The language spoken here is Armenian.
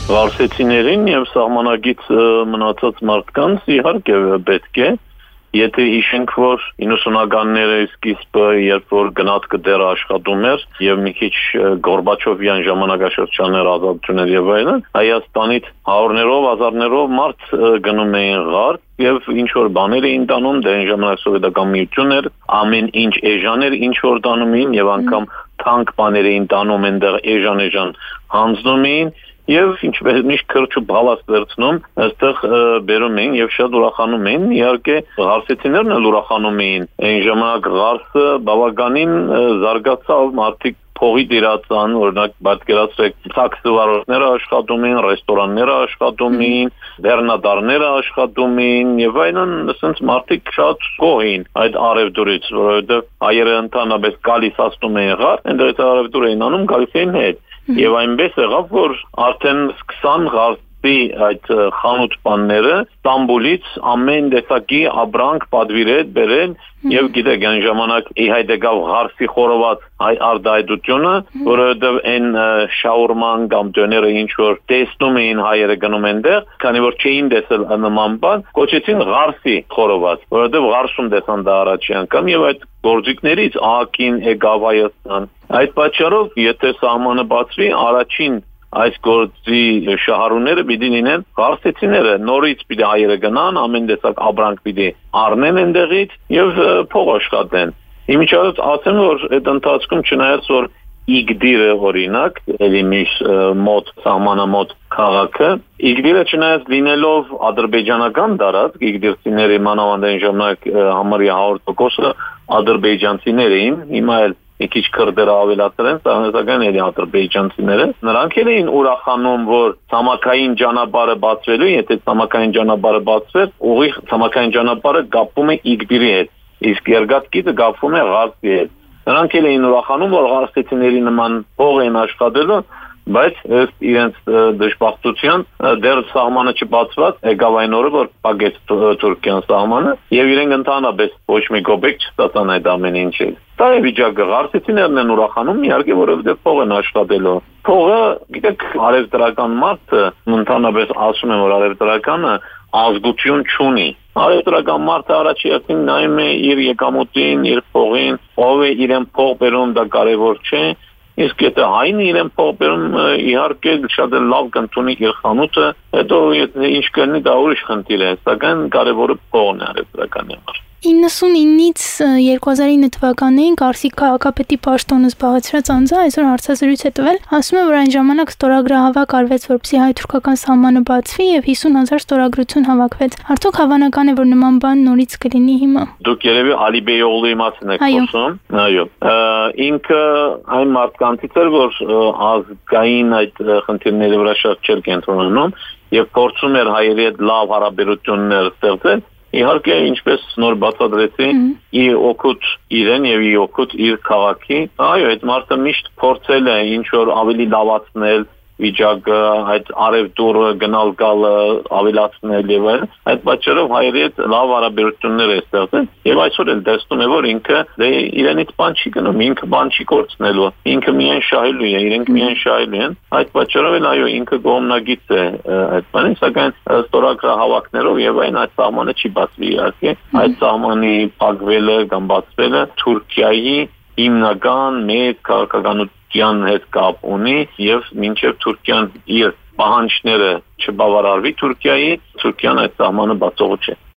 Վարսեցիներին եւ սահմանագիծ մնացած մարդկանց իհարկե պետք է, եթե հիշենք, որ 90-ականների սկիզբը, երբ որ գնացքը դեռ աշխատում էր եւ մի քիչ Գորբաչովյան ժամանակաշրջաններ ազատություններ եւ այլն, Հայաստանից հարյուրներով, հազարներով մարդ գնում էին ղարտ եւ ինչ որ բաներ էին տանում, դե այն ժամանակ սովետական միություն էր, ամեն ինչ էժան էր, ինչ որ տանում էին եւ անգամ թանկ բաներ էին տանում, այնտեղ էժան հանձնում էին Եվ ինչպես միշտ քրճ ու բալաստ վերցնում, այստեղ բերում էին եւ շատ ուրախանում էին։ Իհարկե, ղարսեցիներն էլ ուրախանում էին։ Այն ժամանակ ղարսը բավականին զարգացավ, մարդիկ փողի դիրացան, օրինակ պատկերացրեք, տաքսիվարորդները աշխատում էին, ռեստորանները աշխատում էին, բեռնադարները աշխատում էին եւ այլն, ասենց մարդիկ շատ գոհ էին այդ արևդուրից, որովհետեւ հայերը ընդհանրապես գալիս ասում էին ղար, այնտեղ արևդուր էին անում, գալիս էին հետ։ Եվ այնպես եղավ, որ արդեն 20 ղարսի այդ խանութ բանները Ստամբուլից ամեն տեսակի ապրանք պատվիրել բերել եւ գիտեք այն ժամանակ իհայտ եկավ ղարսի խորոված հայ արտահայտությունը, որովհետեւ այն շաուրման կամ դոները ինչ որ տեսնում էին հայերը գնում այնտեղ, քանի որ չէին տեսել նման բան, կոչեցին ղարսի խորոված, որովհետեւ ղարսում տեսան դա առաջի անգամ եւ այդ գործիքներից ահագին եկավ Հայաստան։ Այդ պատճառով, եթե սահմանը բացվի, առաջին այս գործի շահառուները պիտի լինեն ղարսեցիները, նորից պիտի հայերը գնան, ամեն տեսակ ապրանք պիտի առնեն այնտեղից եւ փող աշխատեն։ Իմիջիայլոց ասեմ, որ այդ ընթացքում չնայած որ Իգդիրը օրինակ, էլի միշտ մոտ սահմանամոտ քաղաքը, Իգդիրը չնայած լինելով ադրբեջանական տարածք, իգդիրցիների մանավանդային ժամանակ համարյա 100%-ը ադրբեջանցիներ էին, հիմա էլ մի քիչ քրդերը ավելացել են, սահմանական էլի ադրբեջանցիները, նրանք էլ էին ուրախանում, որ ցամաքային ճանապարհը բացվելու, եթե ցամաքային ճանապարհը բացվեր, ուղիղ ցամաքային ճանապարհը կապվում է Իգդիրի հետ, իսկ երկաթգիծը կապվում է ղարսի հետ։ Նրանք էլ էին ուրախանում, որ ղարսեցիների նման փող են աշխատելու, բայց ըստ իրենց դժբախտության դեռ սահմանը չբացված, եկավ այն օրը, որ փակեց Թուրքիան սահմանը, եւ իրենք ընդհանրապես ոչ մի կոպեկ չստացան այդ ամեն ինչը։ Դա է վիճակը, ղարսեցիներն են ուրախանում, իհարկե, որովհետեւ փող են աշխատելու։ Փողը, գիտեք, արևտրական մարդը, ընդհանրապես ասում են, որ արևտրականը ազգություն չունի։ Արևտրական մարդը առաջի հերթին նայում է իր եկամուտին, իր փողին, ով է իրեն փող բերում, դա կարևոր չէ։ Իսկ եթե հայն իրեն փող բերում, իհարկե շատ լավ կընդունի իր խանութը, հետո եթե ինչ կլինի, դա ուրիշ խնդիր է, սակայն կարևորը փողն է արևտրականի համար։ 99-ից 2009 թվականներին Կարսի քաղաքապետի պաշտոնը զբաղեցրած անձը այսօր հարցազրույց է տվել, ասում է, որ այն ժամանակ ստորագրահավաք արվեց, որպեսզի հայ-թուրքական սահմանը բացվի եւ 50,000 ստորագրություն հավաքվեց։ Արդյոք հավանական է, որ նման բան նորից կլինի հիմա։ Դուք երևի Ալի Բեյօղլուի մասին եք խոսում։ Այո։ Ինքը այն մարդկանցից էր, որ ազգային այդ խնդիրների վրա շատ չէր կենտրոնանում եւ փորձում էր հայերի հետ լավ հարաբերություններ ստեղծել։ Իհարկե, ինչպես նոր բացատրեցի, իր օգուտ իրեն եւ իր օգուտ իր քաղաքի, այո, այդ մարդը միշտ փորձել է ինչ որ ավելի լավացնել վիճակը, այդ արևտուրը գնալ գալը ավելացնել եւ այլն, այդ պատճառով հայերի հետ լավ հարաբերություններ է ստեղծել եւ այսօր էլ տեսնում է, որ ինքը դե իրենից բան չի գնում, ինքը բան չի կորցնելու, ինքը միայն շահելու է, իրենք միայն շահելու են, այդ պատճառով էլ այո, ինքը կողմնագիծ է այդ բանին, սակայն ստորագրահավաքներով եւ այն այդ սահմանը չի բացվի իհարկե, այդ սահմանի փակվելը կամ բացվելը Թուրքիայի հիմնական մեծ քաղաքականության հետ կապ ունի եւ մինչեւ Թուրքիան իր պահանջները չբավարարվի Թուրքիան այդ սահմանը բացողը չէ։